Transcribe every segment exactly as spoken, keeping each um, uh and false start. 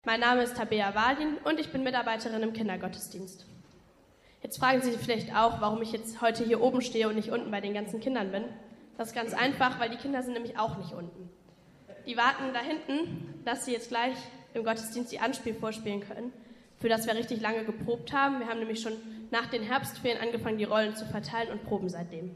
Mein Name ist Tabea Wadin und ich bin Mitarbeiterin im Kindergottesdienst. Jetzt fragen Sie sich vielleicht auch, warum ich jetzt heute hier oben stehe und nicht unten bei den ganzen Kindern bin. Das ist ganz einfach, weil die Kinder sind nämlich auch nicht unten. Die warten da hinten, dass sie jetzt gleich im Gottesdienst ihr Anspiel vorspielen können, für das wir richtig lange geprobt haben. Wir haben nämlich schon nach den Herbstferien angefangen, die Rollen zu verteilen und proben seitdem.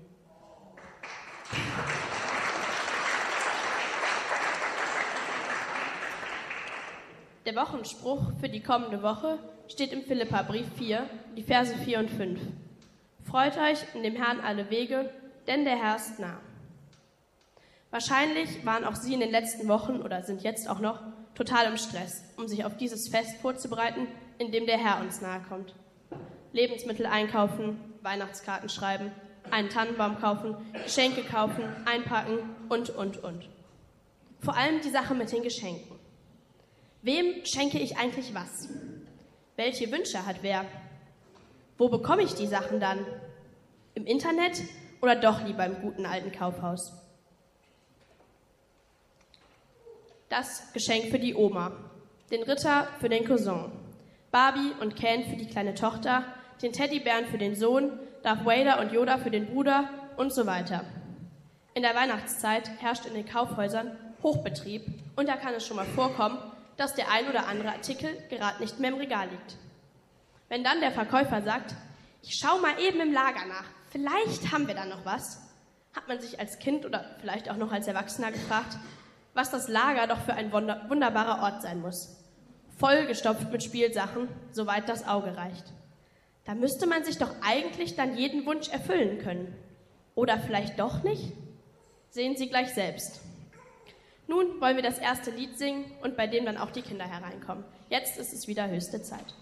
Der Wochenspruch für die kommende Woche steht im Philipperbrief vier, die Verse vier und fünf. Freut euch in dem Herrn alle Wege, denn der Herr ist nah. Wahrscheinlich waren auch Sie in den letzten Wochen oder sind jetzt auch noch total im Stress, um sich auf dieses Fest vorzubereiten, in dem der Herr uns nahe kommt. Lebensmittel einkaufen, Weihnachtskarten schreiben, einen Tannenbaum kaufen, Geschenke kaufen, einpacken und, und, und. Vor allem die Sache mit den Geschenken. Wem schenke ich eigentlich was? Welche Wünsche hat wer? Wo bekomme ich die Sachen dann? Im Internet oder doch lieber im guten alten Kaufhaus? Das Geschenk für die Oma, den Ritter für den Cousin, Barbie und Ken für die kleine Tochter, den Teddybären für den Sohn, Darth Vader und Yoda für den Bruder und so weiter. In der Weihnachtszeit herrscht in den Kaufhäusern Hochbetrieb und da kann es schon mal vorkommen, dass der ein oder andere Artikel gerade nicht mehr im Regal liegt. Wenn dann der Verkäufer sagt, ich schau mal eben im Lager nach, vielleicht haben wir da noch was, hat man sich als Kind oder vielleicht auch noch als Erwachsener gefragt, was das Lager doch für ein wunder- wunderbarer Ort sein muss. Vollgestopft mit Spielsachen, soweit das Auge reicht. Da müsste man sich doch eigentlich dann jeden Wunsch erfüllen können. Oder vielleicht doch nicht? Sehen Sie gleich selbst. Nun wollen wir das erste Lied singen und bei dem dann auch die Kinder hereinkommen. Jetzt ist es wieder höchste Zeit.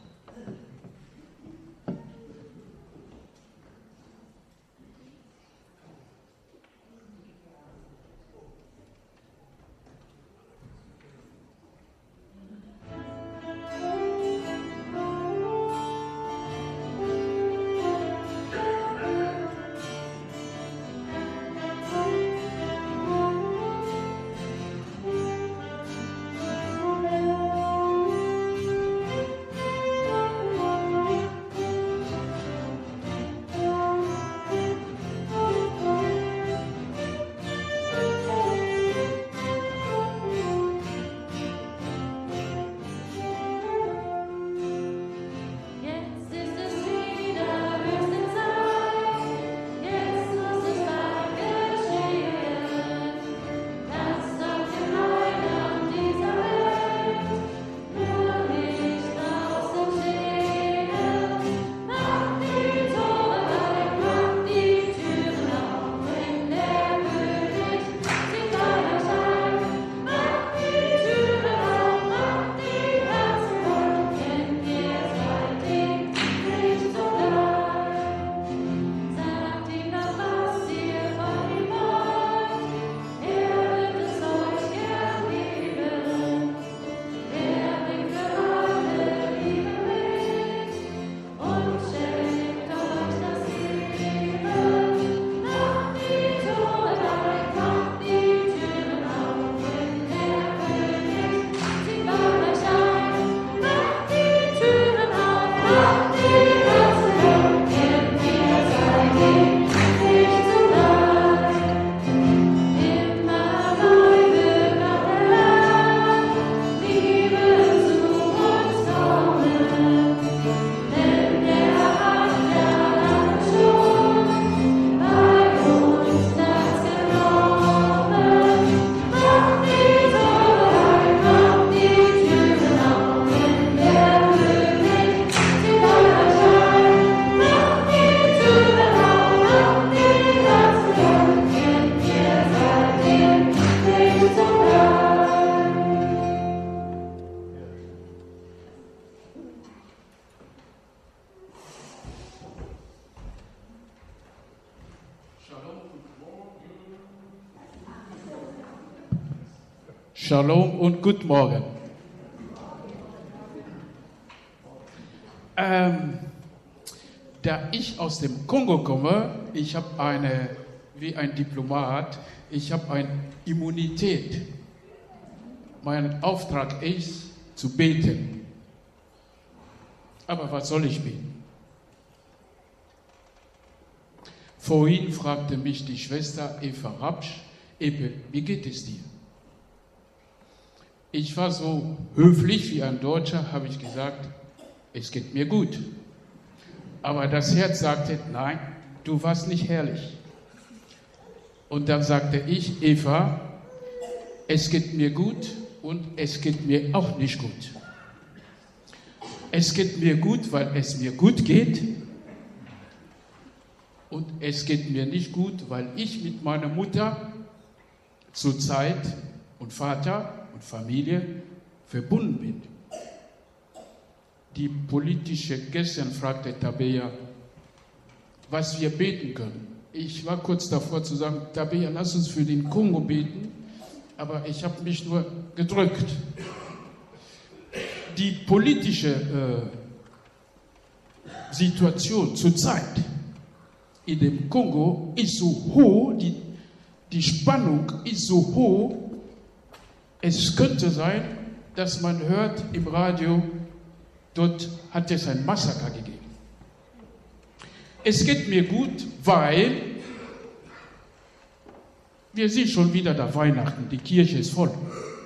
Shalom und guten Morgen. Ähm, da ich aus dem Kongo komme, ich habe eine, wie ein Diplomat, ich habe eine Immunität. Mein Auftrag ist, zu beten. Aber was soll ich beten? Vorhin fragte mich die Schwester Eva Rapsch, Epe, wie geht es dir? Ich war so höflich wie ein Deutscher, habe ich gesagt, es geht mir gut. Aber das Herz sagte, nein, du warst nicht herrlich. Und dann sagte ich, Eva, es geht mir gut und es geht mir auch nicht gut. Es geht mir gut, weil es mir gut geht. Und es geht mir nicht gut, weil ich mit meiner Mutter zurzeit und Vater und Familie verbunden bin. Die politische gestern fragte Tabea, was wir beten können. Ich war kurz davor zu sagen, Tabea, lass uns für den Kongo beten, aber ich habe mich nur gedrückt. Die politische äh, Situation zurzeit in dem Kongo ist so hoch, die, die Spannung ist so hoch, es könnte sein, dass man hört im Radio, dort hat es ein Massaker gegeben. Es geht mir gut, weil wir sind schon wieder da Weihnachten, die Kirche ist voll.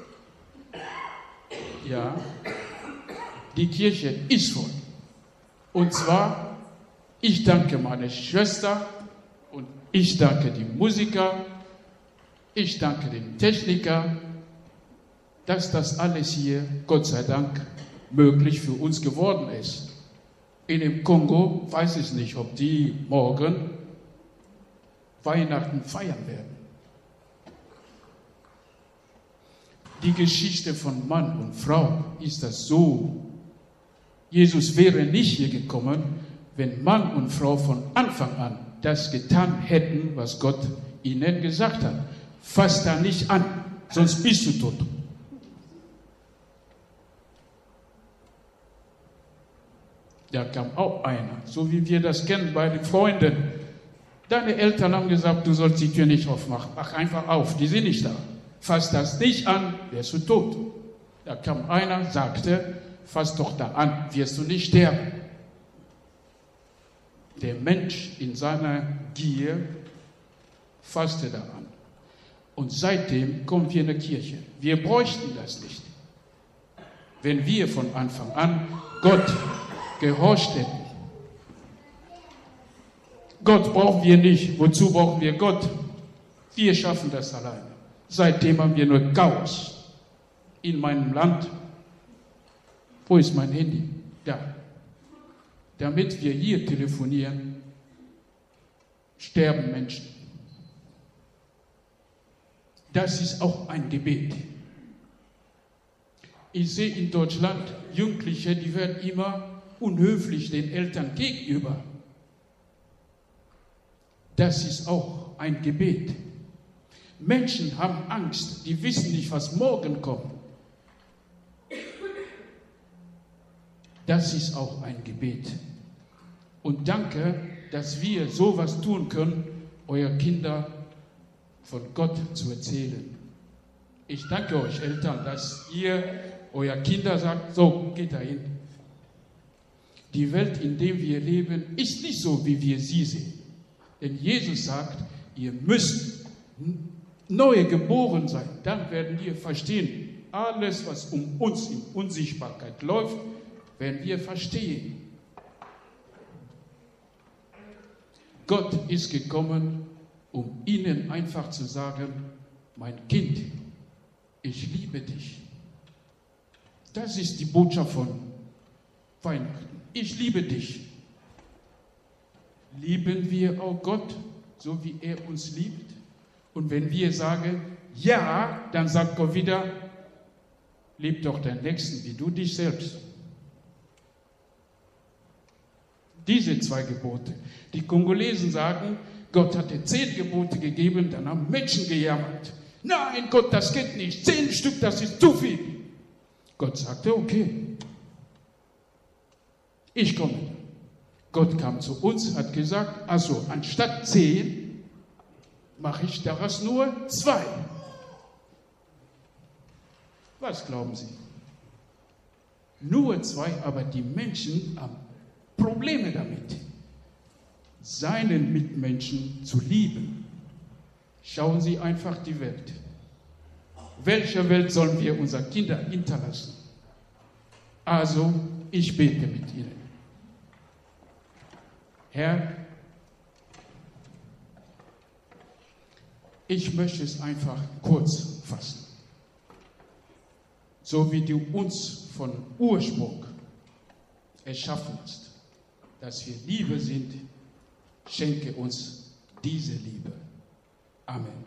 Ja, die Kirche ist voll. Und zwar, ich danke meiner Schwester und ich danke den Musiker, ich danke den Techniker, dass das alles hier, Gott sei Dank, möglich für uns geworden ist. In dem Kongo weiß ich nicht, ob die morgen Weihnachten feiern werden. Die Geschichte von Mann und Frau ist das so. Jesus wäre nicht hier gekommen, wenn Mann und Frau von Anfang an das getan hätten, was Gott ihnen gesagt hat. Fass da nicht an, sonst bist du tot. Da kam auch einer, so wie wir das kennen bei den Freunden. Deine Eltern haben gesagt, du sollst die Tür nicht aufmachen. Mach einfach auf, die sind nicht da. Fass das nicht an, wirst du tot. Da kam einer, sagte, fass doch da an, wirst du nicht sterben. Der Mensch in seiner Gier fasste da an. Und seitdem kommen wir in die Kirche. Wir bräuchten das nicht. Wenn wir von Anfang an Gott gehorcht hätten. Gott brauchen wir nicht. Wozu brauchen wir Gott? Wir schaffen das alleine. Seitdem haben wir nur Chaos in meinem Land. Wo ist mein Handy? Da. Damit wir hier telefonieren, sterben Menschen. Das ist auch ein Gebet. Ich sehe in Deutschland Jugendliche, die werden immer unhöflich den Eltern gegenüber. Das ist auch ein Gebet. Menschen haben Angst, die wissen nicht, was morgen kommt. Das ist auch ein Gebet. Und danke, dass wir sowas tun können, euer Kinder von Gott zu erzählen. Ich danke euch Eltern, dass ihr euer Kinder sagt, so, geht dahin. Die Welt, in der wir leben, ist nicht so, wie wir sie sehen. Denn Jesus sagt, ihr müsst neu geboren sein. Dann werden wir verstehen, alles, was um uns in Unsichtbarkeit läuft, werden wir verstehen. Gott ist gekommen, um ihnen einfach zu sagen, mein Kind, ich liebe dich. Das ist die Botschaft von Weihnachten. Ich liebe dich. Lieben wir auch Gott, so wie er uns liebt? Und wenn wir sagen, ja, dann sagt Gott wieder, lieb doch deinen Nächsten wie du dich selbst. Diese zwei Gebote. Die Kongolesen sagen, Gott hat dir zehn Gebote gegeben, dann haben Menschen gejammert. Nein, Gott, das geht nicht. Zehn Stück, das ist zu viel. Gott sagte, okay, ich komme. Gott kam zu uns, hat gesagt, also anstatt zehn, mache ich daraus nur zwei. Was glauben Sie? Nur zwei, aber die Menschen haben Probleme damit, seinen Mitmenschen zu lieben. Schauen Sie einfach die Welt. Welche Welt sollen wir unseren Kindern hinterlassen? Also, ich bete mit Ihnen. Herr, ich möchte es einfach kurz fassen. So wie du uns von Ursprung erschaffen hast, dass wir Liebe sind, schenke uns diese Liebe. Amen.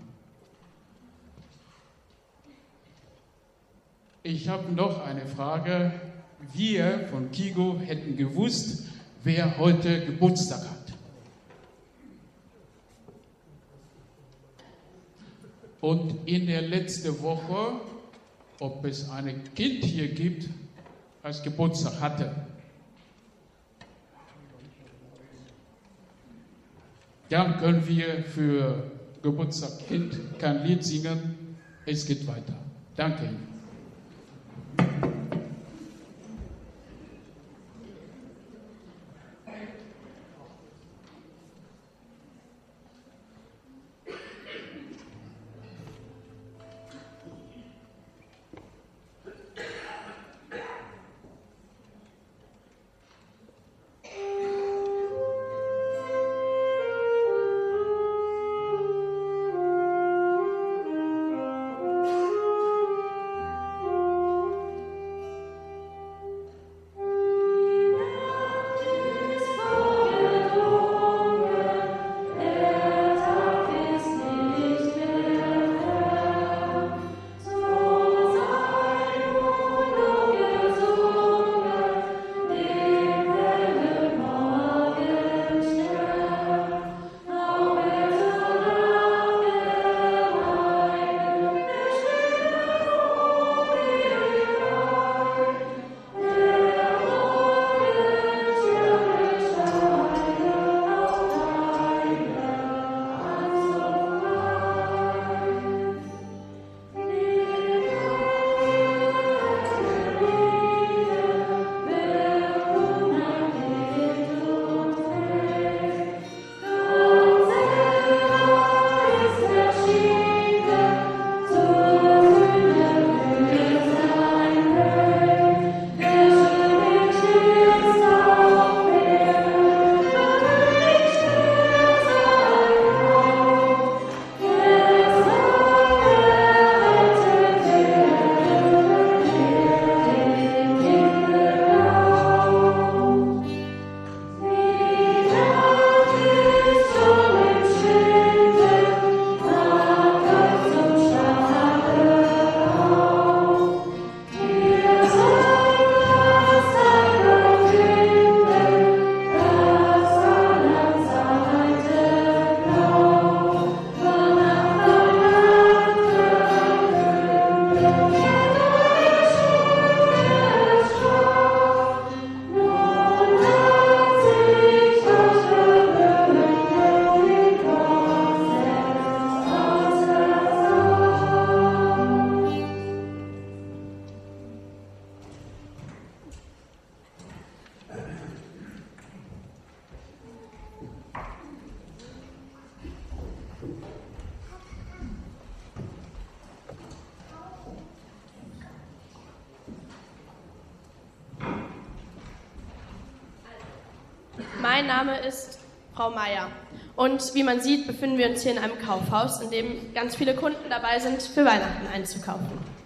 Ich habe noch eine Frage. Wir von Kigo hätten gewusst, wer heute Geburtstag hat. Und in der letzten Woche, ob es ein Kind hier gibt, das Geburtstag hatte. Dann können wir für Geburtstagskind kein Lied singen. Es geht weiter. Danke Ihnen. Mein Name ist Frau Meier und wie man sieht, befinden wir uns hier in einem Kaufhaus, in dem ganz viele Kunden dabei sind, für Weihnachten einzukaufen.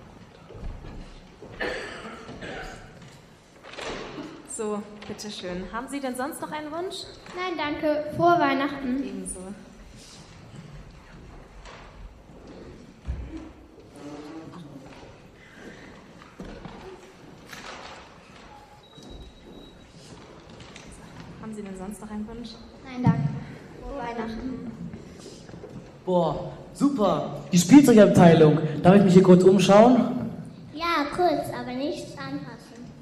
So, bitteschön. Haben Sie denn sonst noch einen Wunsch? Nein, danke. Frohe Weihnachten. Ebenso. Haben Sie denn sonst noch einen Wunsch? Nein, danke. Frohe Weihnachten. Boah, super. Die Spielzeugabteilung. Darf ich mich hier kurz umschauen? Ja, kurz, aber nichts anfassen.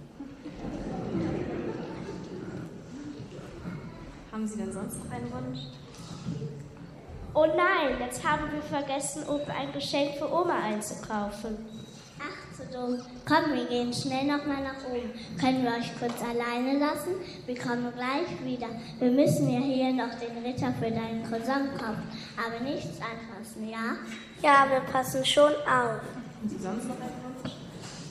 Haben Sie denn sonst noch einen Wunsch? Oh nein, jetzt haben wir vergessen, um ein Geschenk für Oma einzukaufen. Ach, zu gesungen. Komm, wir gehen schnell nochmal nach oben. Können wir euch kurz alleine lassen? Wir kommen gleich wieder. Wir müssen ja hier noch den Ritter für deinen Cousin kaufen. Aber nichts anfassen, ja? Ja, wir passen schon auf. Haben Sie sonst noch einen Wunsch?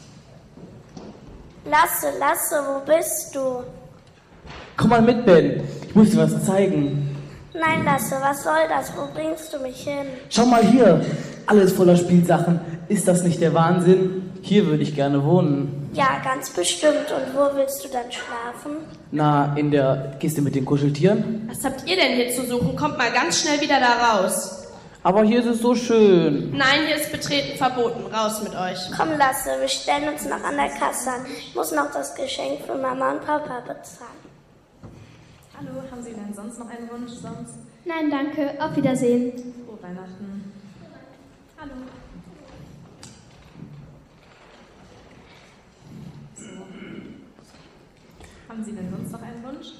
Lasse, Lasse, wo bist du? Komm mal mit, Ben. Ich muss dir was zeigen. Nein, Lasse, was soll das? Wo bringst du mich hin? Schau mal hier. Alles voller Spielsachen. Ist das nicht der Wahnsinn? Hier würde ich gerne wohnen. Ja, ganz bestimmt. Und wo willst du dann schlafen? Na, in der Kiste mit den Kuscheltieren. Was habt ihr denn hier zu suchen? Kommt mal ganz schnell wieder da raus. Aber hier ist es so schön. Nein, hier ist Betreten verboten. Raus mit euch. Komm, Lasse, wir stellen uns noch an der Kasse an. Ich muss noch das Geschenk für Mama und Papa bezahlen. Hallo, haben Sie denn sonst noch einen Wunsch? Sonst? Nein, danke. Auf Wiedersehen. Frohe Weihnachten. Hallo. So. Haben Sie denn sonst noch einen Wunsch?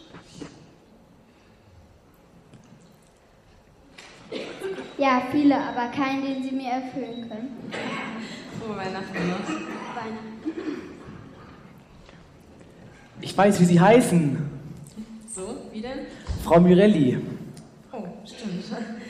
Ja, viele, aber keinen, den Sie mir erfüllen können. Frohe Weihnachten noch. Weihnachten. Ich weiß, wie Sie heißen. So, wie denn? Frau Mirelli. Oh, stimmt.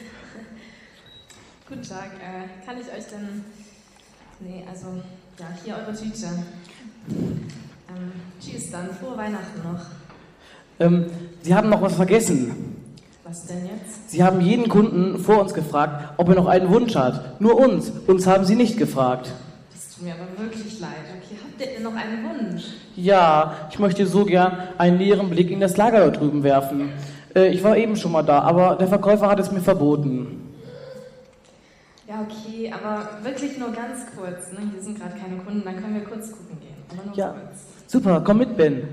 Guten Tag. Äh, kann ich euch denn... Nee, also, ja, hier eure Tüte. Ähm, tschüss dann. Frohe Weihnachten noch. Ähm, Sie haben noch was vergessen. Was denn jetzt? Sie haben jeden Kunden vor uns gefragt, ob er noch einen Wunsch hat. Nur uns. Uns haben Sie nicht gefragt. Das tut mir aber wirklich leid. Okay, habt ihr denn noch einen Wunsch? Ja, ich möchte so gern einen näheren Blick in das Lager dort drüben werfen. Äh, ich war eben schon mal da, aber der Verkäufer hat es mir verboten. Ja, okay, aber wirklich nur ganz kurz. Ne? Hier sind gerade keine Kunden, dann können wir kurz gucken gehen. Aber nur Ja, kurz. super, komm mit, Ben.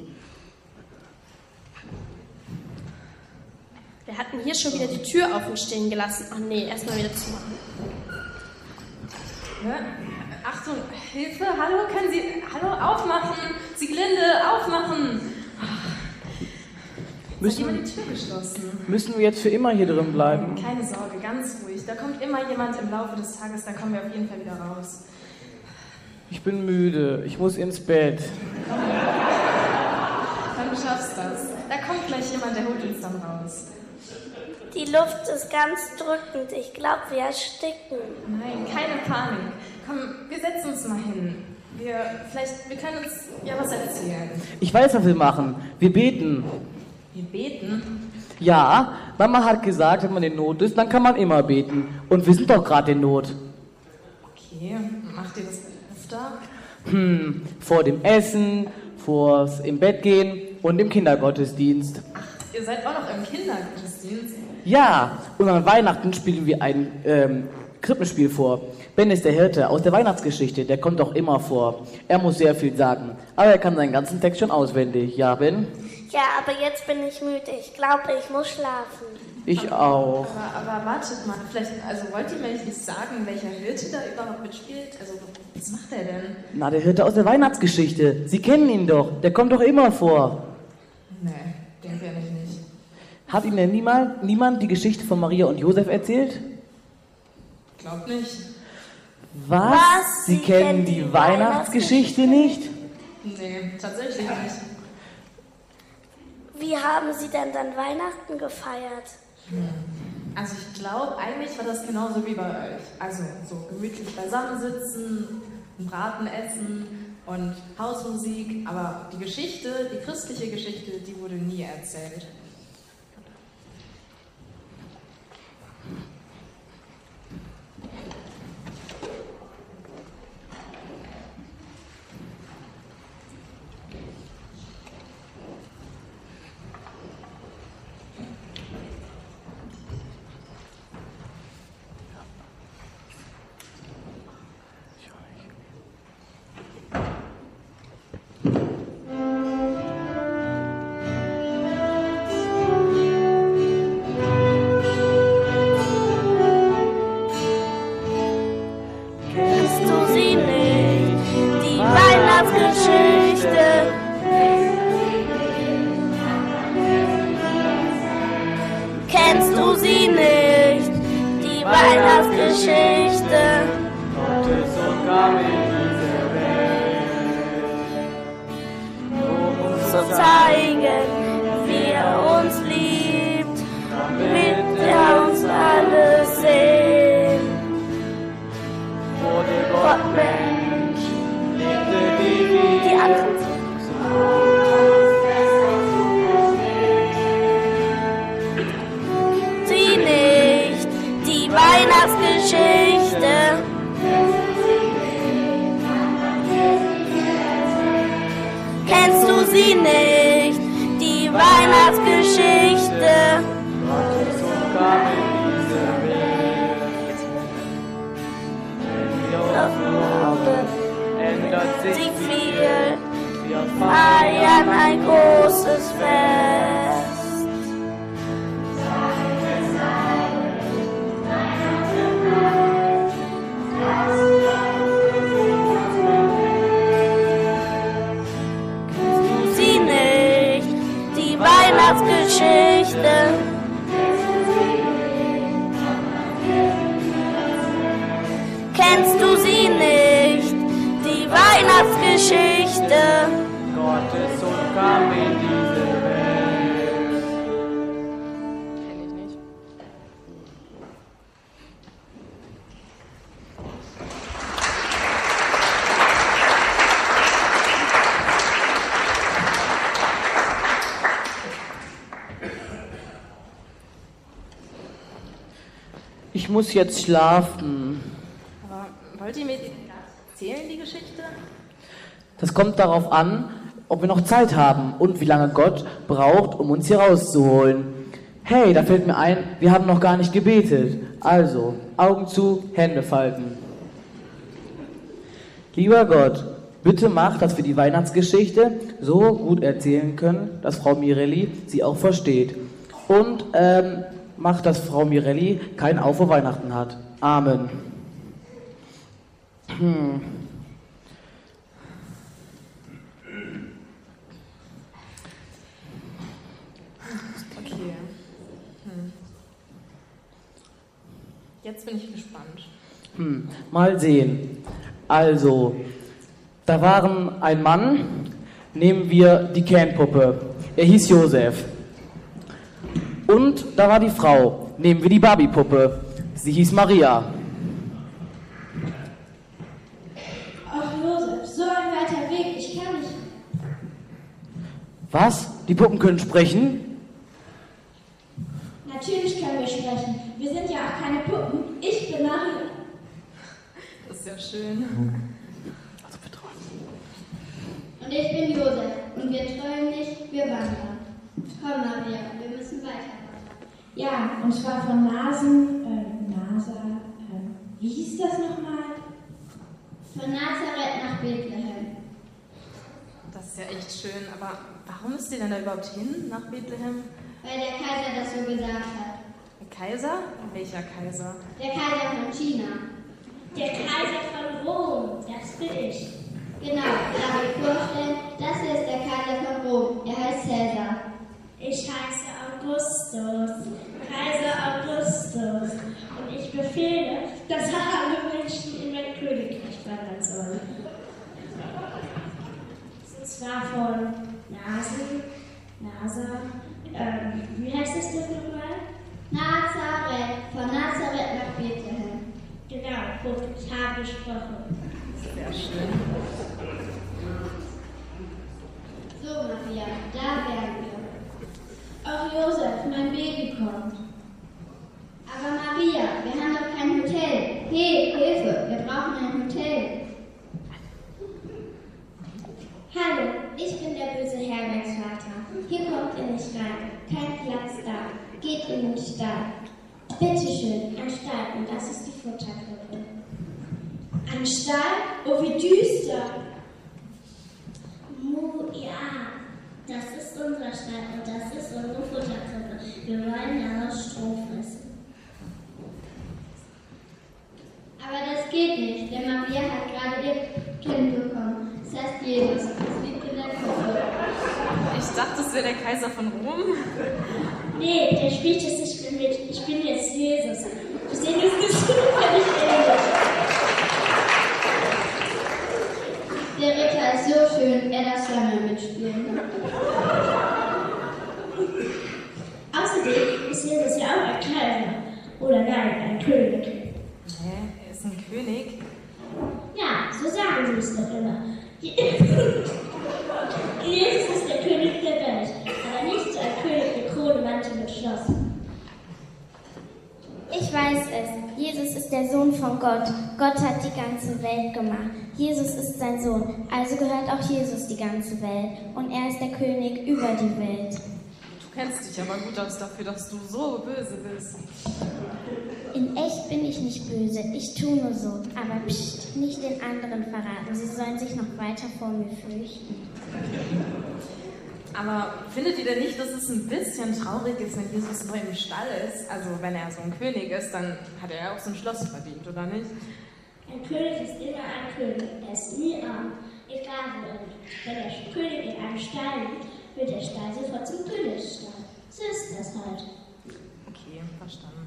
Wir hatten hier schon wieder die Tür offen stehen gelassen. Ach nee, erstmal wieder zumachen. Ja? Achtung, Hilfe, hallo, können Sie, hallo, aufmachen, Sieglinde, aufmachen. Müssen, hat jemand die Tür geschlossen? Müssen wir jetzt für immer hier drin bleiben? Keine Sorge, ganz ruhig. Da kommt immer jemand im Laufe des Tages, da kommen wir auf jeden Fall wieder raus. Ich bin müde, ich muss ins Bett. Dann du schaffst das. Da kommt gleich jemand, der holt uns dann raus. Die Luft ist ganz drückend. Ich glaube, wir ersticken. Nein, keine Panik. Komm, wir setzen uns mal hin. Wir, vielleicht, wir können uns ja was erzählen. Ich weiß, was wir machen. Wir beten. Wir beten? Ja, Mama hat gesagt, wenn man in Not ist, dann kann man immer beten. Und wir sind doch gerade in Not. Okay, macht ihr das öfter? Hm, vor dem Essen, vors im Bett gehen und im Kindergottesdienst. Ach, ihr seid auch noch im Kindergottesdienst? Ja, und an Weihnachten spielen wir ein ähm, Krippenspiel vor. Ben ist der Hirte aus der Weihnachtsgeschichte, der kommt auch immer vor. Er muss sehr viel sagen, aber er kann seinen ganzen Text schon auswendig. Ja, Ben? Ja, aber jetzt bin ich müde. Ich glaube, ich muss schlafen. Ich auch. Aber, aber wartet mal, vielleicht, also wollt ihr mir nicht sagen, welcher Hirte da überhaupt mitspielt? Also, was macht er denn? Na, der Hirte aus der Weihnachtsgeschichte. Sie kennen ihn doch, der kommt doch immer vor. Nee, den kenne ich nicht. Hat Ihnen denn niemand, niemand die Geschichte von Maria und Josef erzählt? Glaub nicht. Was? Was? Sie, Sie kennen kennen die die Weihnachtsgeschichte nicht? Nee, tatsächlich nicht. Wie haben Sie denn dann Weihnachten gefeiert? Also ich glaube, eigentlich war das genauso wie bei euch. Also so gemütlich beisammensitzen, einen Braten essen und Hausmusik. Aber die Geschichte, die christliche Geschichte, die wurde nie erzählt. zu zeigen, wie er uns liebt, damit er uns alle sehen. Wurde Gott Mensch, lebte die, Die anderen sie nicht, die Weihnachtsgeschichte. Kennst du sie nicht, die Weihnachtsgeschichte? Gottes Sohn kam in diese Welt. Wenn wir uns glauben, ändert sich Sie viel. viel, Wir feiern ein großes Fest. Sie nicht, die Weihnachtsgeschichte. Kennst du sie nicht, die Weihnachtsgeschichte? Gottes Sohn kam in diese Welt. Kenn ich nicht. Ich muss jetzt schlafen. Aber wollt ihr mir die erzählen, die Geschichte? Das kommt darauf an, ob wir noch Zeit haben und wie lange Gott braucht, um uns hier rauszuholen. Hey, da fällt mir ein, wir haben noch gar nicht gebetet. Also, Augen zu, Hände falten. Lieber Gott, bitte mach, dass wir die Weihnachtsgeschichte so gut erzählen können, dass Frau Mirelli sie auch versteht. Und ähm, mach, dass Frau Mirelli keinen Auf vor Weihnachten hat. Amen. Hm. Okay. Hm. Jetzt bin ich gespannt. Hm, mal sehen. Also, da waren ein Mann, nehmen wir die Can-Puppe. Er hieß Josef. Und da war die Frau, nehmen wir die Barbie-Puppe. Sie hieß Maria. Ach Josef, so ein weiter Weg, ich kann nicht. Was? Die Puppen können sprechen? Natürlich können wir sprechen. Wir sind ja auch keine Puppen. Ich bin Maria. Das ist ja schön. Also betreuen. Und ich bin Josef. Und wir träumen nicht, wir wandern. Komm Maria, wir müssen weiter. Ja, und zwar von Nasen, äh, Nasa, äh, wie hieß das nochmal? Von Nazareth nach Bethlehem. Das ist ja echt schön. Aber warum müsst ihr denn da überhaupt hin, nach Bethlehem? Weil der Kaiser das so gesagt hat. Ein Kaiser? Welcher Kaiser? Der Kaiser von China. Der Kaiser von Rom, das bin ich. Genau, darf ich vorstellen, das hier ist der Kaiser von Rom. Er heißt Cäsar. Ich heiße Augustus, Kaiser Augustus. Und ich befehle, dass alle Menschen in mein Königreich wandern sollen. Und zwar von Nasen, Nasa, ähm, wie heißt das denn nochmal? Nazareth, von Nazareth nach Bethlehem. Genau, gut, ich habe gesprochen. Sehr schön. So, Maria, da wären wir. Auch Josef, mein Baby kommt. Aber Maria, wir haben doch kein Hotel. Hey, Hilfe, wir brauchen ein Hotel. Hallo, ich bin der böse Herbergsvater. Hier kommt ihr nicht rein. Kein Platz da. Geht in den Stall. Bitteschön, ein Stall. Und das ist die Futterkrippe. Ein Stall? Oh, wie düster. Mu, ja. Das ist unser Stall und das ist unsere Futterkrippe. Wir wollen daraus Stroh fressen. Aber das geht nicht, denn Maria hat gerade ihr Kind bekommen. Das heißt Jesus. Das liegt in der Krippe. Ich dachte, es wäre der Kaiser von Rom. Nee, der spielt es nicht mit. Ich bin jetzt Jesus. Wir sehen uns nicht zufällig ähnlich. Der Ritter ist so schön, er darf zweimal mitspielen. Schloss. Ich weiß es. Jesus ist der Sohn von Gott. Gott hat die ganze Welt gemacht. Jesus ist sein Sohn. Also gehört auch Jesus die ganze Welt. Und er ist der König über die Welt. Du kennst dich aber gut aus dafür, dass du so böse bist. In echt bin ich nicht böse. Ich tue nur so. Aber pst, nicht den anderen verraten. Sie sollen sich noch weiter vor mir fürchten. Aber findet ihr denn nicht, dass es ein bisschen traurig ist, wenn Jesus nur im Stall ist? Also wenn er so ein König ist, dann hat er ja auch so ein Schloss verdient, oder nicht? Ein König ist immer ein König. Er ist nie arm. Egal wo er liegt. Wenn der König in einem Stall liegt, wird der Stall sofort zum Königsstall. So ist das halt. Okay, verstanden.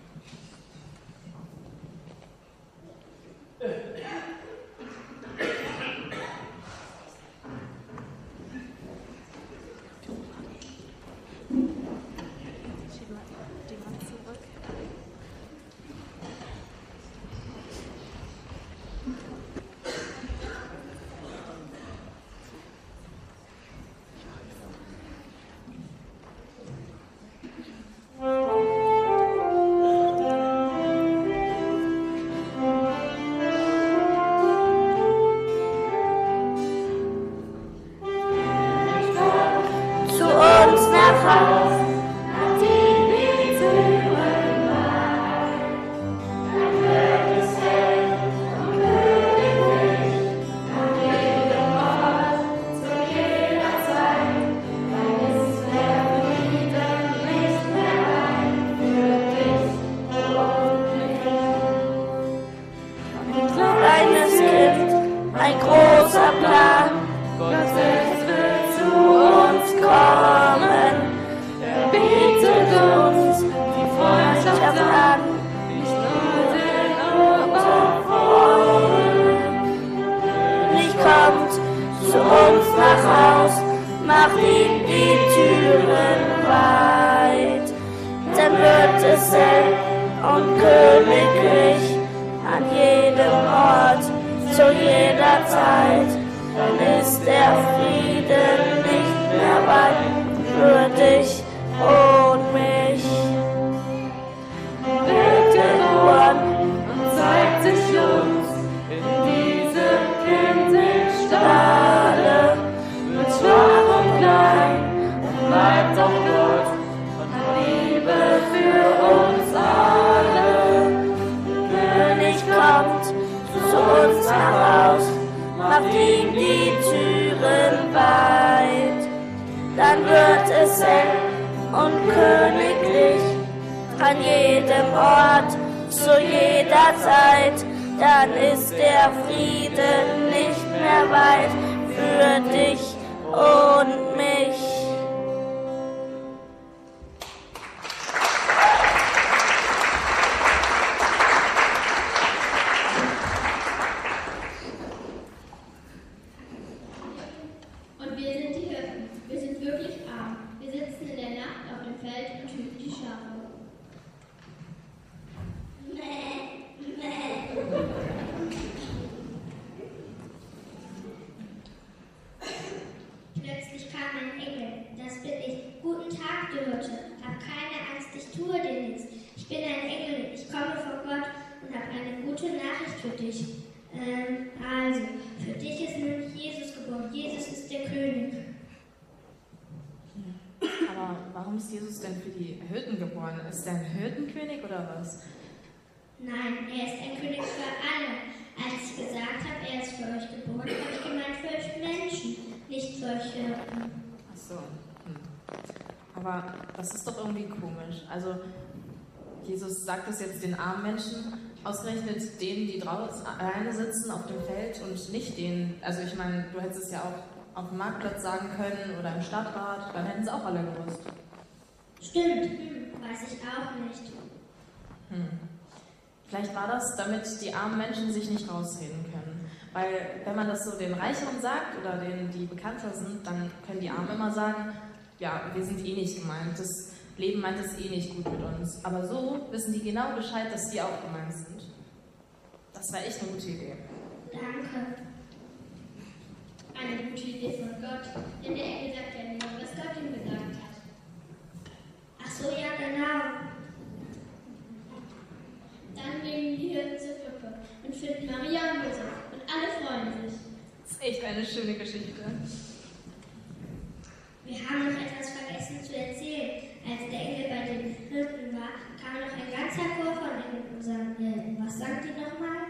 Ist er ein Hirtenkönig oder was? Nein, er ist ein König für alle. Als ich gesagt habe, er ist für euch geboren, habe ich gemeint für euch Menschen, nicht für euch Hirten. Ach so. Hm. Aber das ist doch irgendwie komisch. Also Jesus sagt das jetzt den armen Menschen, ausgerechnet denen, die draußen alleine sitzen auf dem Feld und nicht denen. Also ich meine, du hättest es ja auch auf dem Marktplatz sagen können oder im Stadtrat, dann hätten es auch alle gewusst. Stimmt, hm, weiß ich auch nicht. Hm. Vielleicht war das, damit die armen Menschen sich nicht rausreden können. Weil wenn man das so den Reicheren sagt oder denen, die bekannter sind, dann können die Armen immer sagen, ja, wir sind eh nicht gemeint, das Leben meint es eh nicht gut mit uns. Aber so wissen die genau Bescheid, dass die auch gemeint sind. Das war echt eine gute Idee. Danke. Eine gute Idee von Gott, denn der Engel sagt ja nur, was Gott ihm gesagt hat. Ach so, ja, Wir haben noch etwas vergessen zu erzählen. Als der Engel bei den Hirten war, kam noch ein ganzer Chor von Engeln und sagte, was sagt ihr nochmal?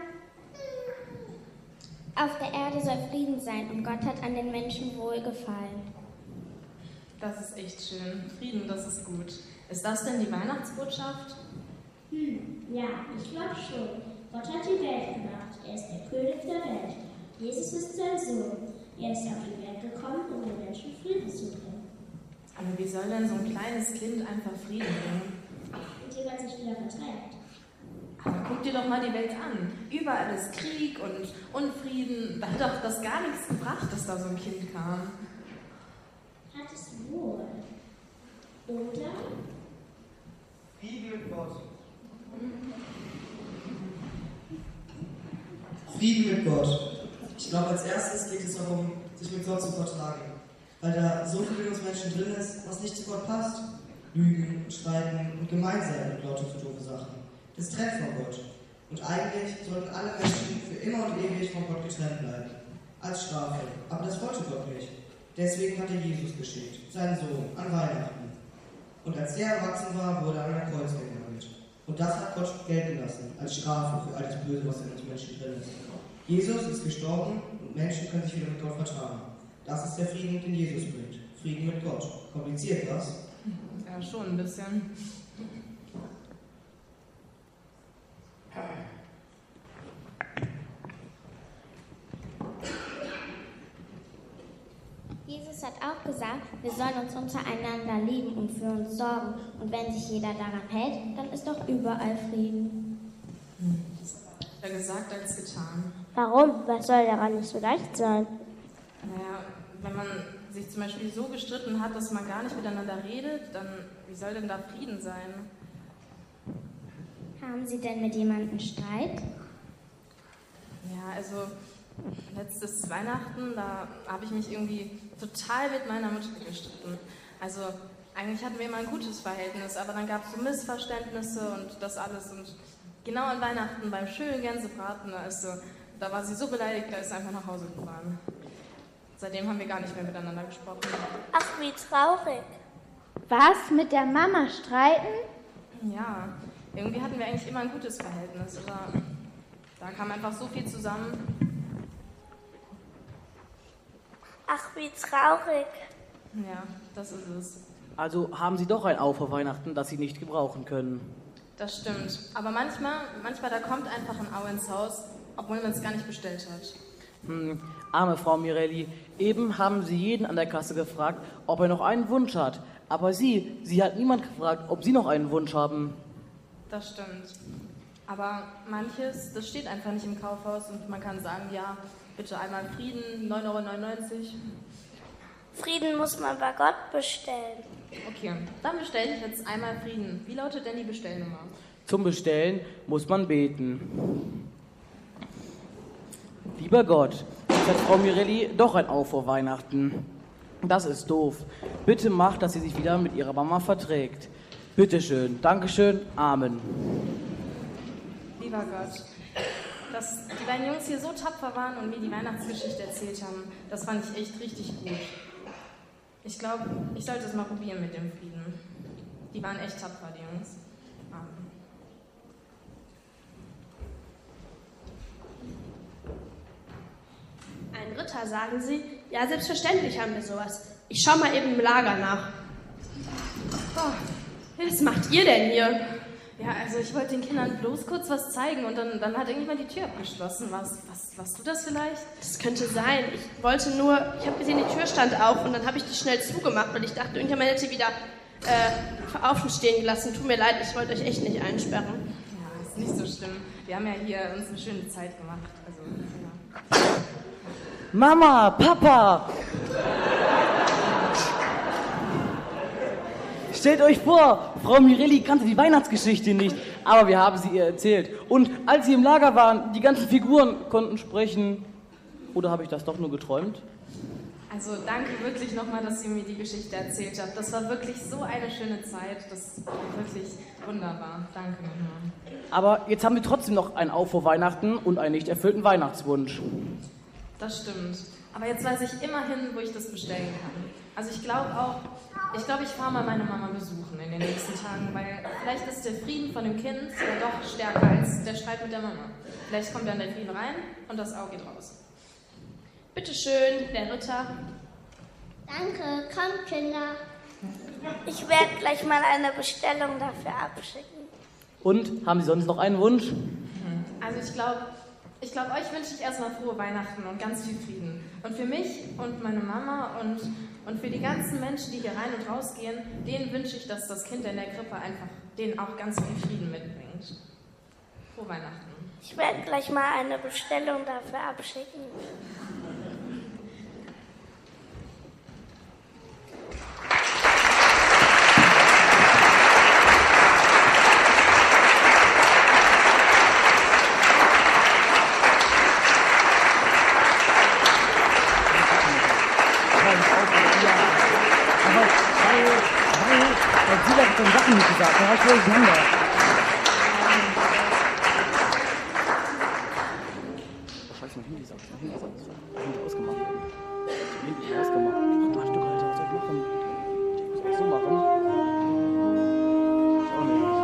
Auf der Erde soll Frieden sein und Gott hat an den Menschen wohlgefallen. Das ist echt schön. Frieden, das ist gut. Ist das denn die Weihnachtsbotschaft? Hm, ja, ich glaube schon. Gott hat die Welt gemacht. Er ist der König der Welt. Jesus ist sein Sohn. Er ist auf die Welt gekommen, um den Menschen Frieden zu bringen. Aber wie soll denn so ein kleines Kind einfach Frieden bringen? Indem man sich wieder verträgt. Aber guck dir doch mal die Welt an. Überall ist Krieg und Unfrieden. Da hat doch das gar nichts gebracht, dass da so ein Kind kam. Hat es wohl. Oder? Frieden mit Gott. Frieden mit Gott. Ich glaube, als erstes geht es darum, sich mit Gott zu vertragen. Weil da so viel in uns Menschen drin ist, was nicht zu Gott passt. Lügen, Streiten und gemein sein und lauter für doofe Sachen. Das trennt von Gott. Und eigentlich sollten alle Menschen für immer und ewig von Gott getrennt bleiben. Als Strafe. Aber das wollte Gott nicht. Deswegen hat er Jesus geschickt, seinen Sohn, an Weihnachten. Und als er erwachsen war, wurde er an ein Kreuz gehängt. Und das hat Gott gelten lassen, als Strafe für all das Böse, was in uns Menschen drin ist. Jesus ist gestorben und Menschen können sich wieder mit Gott vertragen. Das ist der Frieden, den Jesus bringt. Frieden mit Gott. Kompliziert das? Ja, schon ein bisschen. Jesus hat auch gesagt, wir sollen uns untereinander lieben und für uns sorgen. Und wenn sich jeder daran hält, dann ist doch überall Frieden. Hm. Besser gesagt als getan. Warum? Was soll daran nicht so leicht sein? Naja, wenn man sich zum Beispiel so gestritten hat, dass man gar nicht miteinander redet, dann wie soll denn da Frieden sein? Haben Sie denn mit jemandem Streit? Ja, also letztes Weihnachten, da habe ich mich irgendwie total mit meiner Mutter gestritten. Also eigentlich hatten wir immer ein gutes Verhältnis, aber dann gab es so Missverständnisse und das alles. Und genau an Weihnachten beim schönen Gänsebraten, da, ist so, da war sie so beleidigt, da ist sie einfach nach Hause gefahren. Seitdem haben wir gar nicht mehr miteinander gesprochen. Ach, wie traurig. Was? Mit der Mama streiten? Ja, irgendwie hatten wir eigentlich immer ein gutes Verhältnis, aber da kam einfach so viel zusammen. Ach, wie traurig. Ja, das ist es. Also haben Sie doch ein Au vor Weihnachten, das Sie nicht gebrauchen können. Das stimmt. Aber manchmal, manchmal da kommt einfach ein Au ins Haus, obwohl man es gar nicht bestellt hat. Hm, arme Frau Mirelli, eben haben Sie jeden an der Kasse gefragt, ob er noch einen Wunsch hat. Aber Sie, Sie hat niemand gefragt, ob Sie noch einen Wunsch haben. Das stimmt. Aber manches, das steht einfach nicht im Kaufhaus und man kann sagen, ja, bitte einmal Frieden, neun Euro neunundneunzig. Frieden muss man bei Gott bestellen. Okay, dann bestelle ich jetzt einmal Frieden. Wie lautet denn die Bestellnummer? Zum Bestellen muss man beten. Lieber Gott, jetzt hat Frau Mirelli doch ein Au vor Weihnachten. Das ist doof. Bitte mach, dass sie sich wieder mit ihrer Mama verträgt. Bitteschön, Dankeschön, Amen. Lieber Gott, dass die beiden Jungs hier so tapfer waren und mir die Weihnachtsgeschichte erzählt haben, das fand ich echt richtig gut. Ich glaube, ich sollte es mal probieren mit dem Frieden. Die waren echt tapfer, die Jungs. Amen. Ein Ritter, sagen Sie? Ja, selbstverständlich haben wir sowas. Ich schau mal eben im Lager nach. Oh, was macht ihr denn hier? Ja, also ich wollte den Kindern bloß kurz was zeigen und dann, dann hat irgendjemand die Tür abgeschlossen. Was, was, warst du das vielleicht? Das könnte sein. Ich wollte nur, ich habe gesehen, die Tür stand auf und dann habe ich die schnell zugemacht, weil ich dachte, irgendjemand hätte wieder äh, offen stehen gelassen. Tut mir leid, ich wollte euch echt nicht einsperren. Ja, ist nicht so schlimm. Wir haben ja hier uns eine schöne Zeit gemacht. Also, ja. Mama, Papa! Stellt euch vor, Frau Mirelli kannte die Weihnachtsgeschichte nicht, aber wir haben sie ihr erzählt. Und als sie im Lager waren, die ganzen Figuren konnten sprechen. Oder habe ich das doch nur geträumt? Also danke wirklich nochmal, dass ihr mir die Geschichte erzählt habt. Das war wirklich so eine schöne Zeit. Das war wirklich wunderbar. Danke nochmal. Aber jetzt haben wir trotzdem noch ein Au vor Weihnachten und einen nicht erfüllten Weihnachtswunsch. Das stimmt. Aber jetzt weiß ich immerhin, wo ich das bestellen kann. Also ich glaube auch, ich glaube, ich fahre mal meine Mama besuchen in den nächsten Tagen, weil vielleicht ist der Frieden von dem Kind ja doch stärker als der Streit mit der Mama. Vielleicht kommt dann der Frieden rein und das Auge geht raus. Bitte schön, der Ritter. Danke, kommt Kinder. Ich werde gleich mal eine Bestellung dafür abschicken. Und, haben Sie sonst noch einen Wunsch? Also ich glaube, ich glaube, euch wünsche ich erstmal frohe Weihnachten und ganz viel Frieden. Und für mich und meine Mama und, und für die ganzen Menschen, die hier rein und rausgehen, denen wünsche ich, dass das Kind in der Krippe einfach denen auch ganz viel Frieden mitbringt. Frohe Weihnachten. Ich werde gleich mal eine Bestellung dafür abschicken. Sachen nicht gesagt, da hast du durcheinander. Scheiße, mein Handy sagt, mein Handy sagt, mein Handy ausgemacht. Mein Handy ausgemacht. Ach du Stück, Alter, was soll ich machen? Ich muss auch so machen. Ich auch nicht.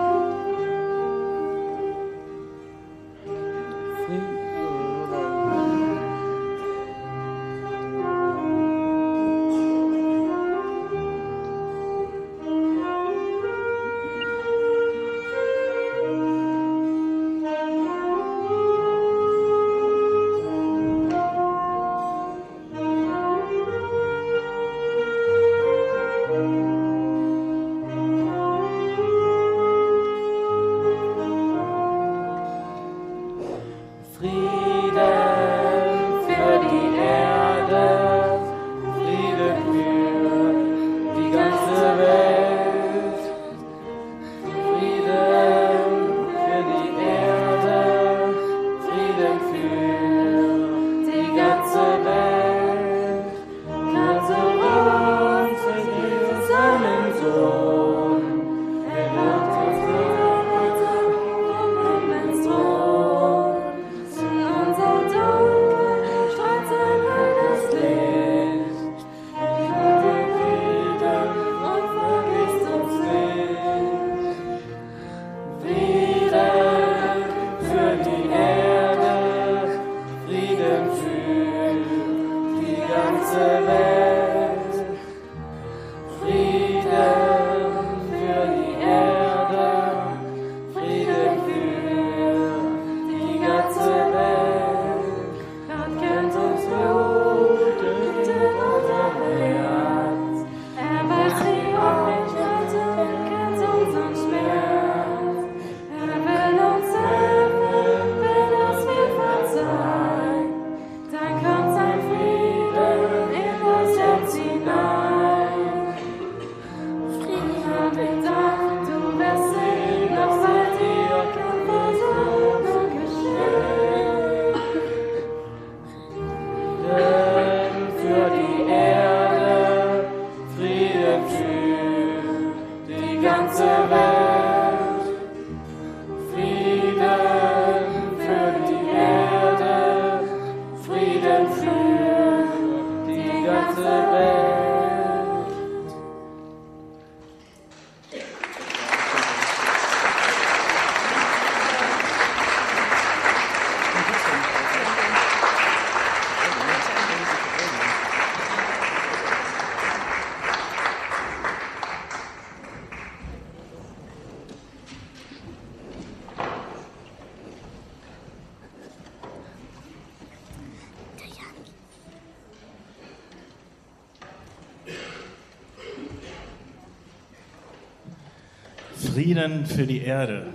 Frieden für die Erde,